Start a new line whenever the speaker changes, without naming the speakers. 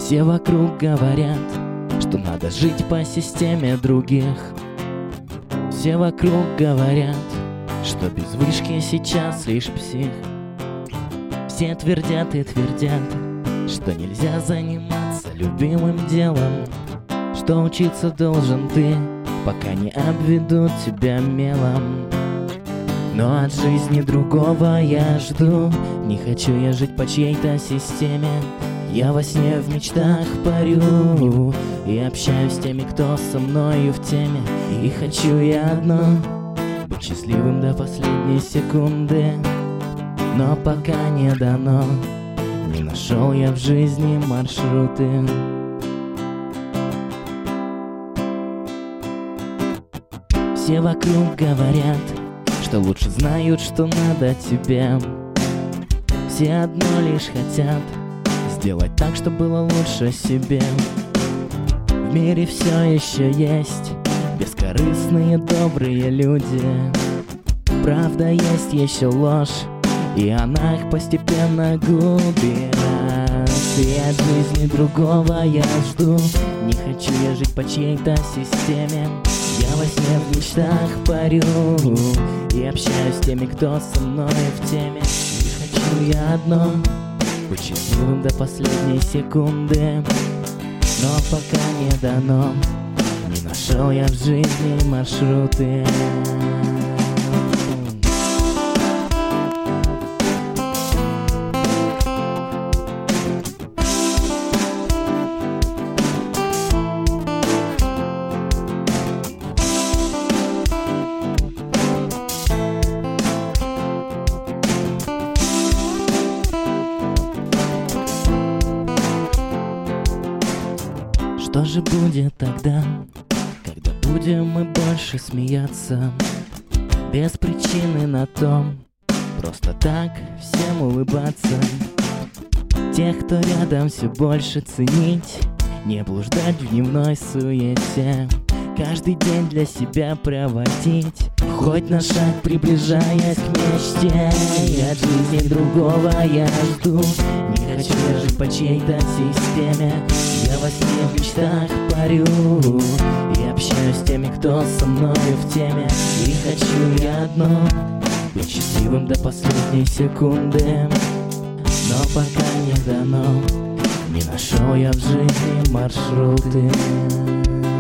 Все вокруг говорят, что надо жить по системе других. Все вокруг говорят, что без вышки сейчас лишь псих. Все твердят и твердят, что нельзя заниматься любимым делом, что учиться должен ты, пока не обведут тебя мелом. Но от жизни другого я жду. Не хочу я жить по чьей-то системе. Я во сне в мечтах парю и общаюсь с теми, кто со мною в теме. И хочу я одно — быть счастливым до последней секунды. Но пока не дано, не нашел я в жизни маршруты. Все вокруг говорят, что лучше знают, что надо тебе. Все одно лишь хотят сделать так, чтобы было лучше себе. В мире все еще есть бескорыстные добрые люди. Правда, есть еще ложь, и она их постепенно губит. И от жизни другого я жду. Не хочу я жить по чьей-то системе. Я во сне в мечтах парю и общаюсь с теми, кто со мной в теме. И хочу я одно — быть счастливым до последней секунды. Но пока не дано, не нашел я в жизни маршруты. Что же будет тогда, когда будем мы больше смеяться без причины на том, просто так всем улыбаться? Тех, кто рядом, все больше ценить, не блуждать в дневной суете, каждый день для себя проводить, хоть на шаг приближаясь к мечте. И от жизни другого я жду. Не хочу я жить по чьей-то системе. Я во сне в мечтах парю и общаюсь с теми, кто со мною в теме. И хочу я одно — быть счастливым до последней секунды. Но пока не дано, не нашел я в жизни маршруты.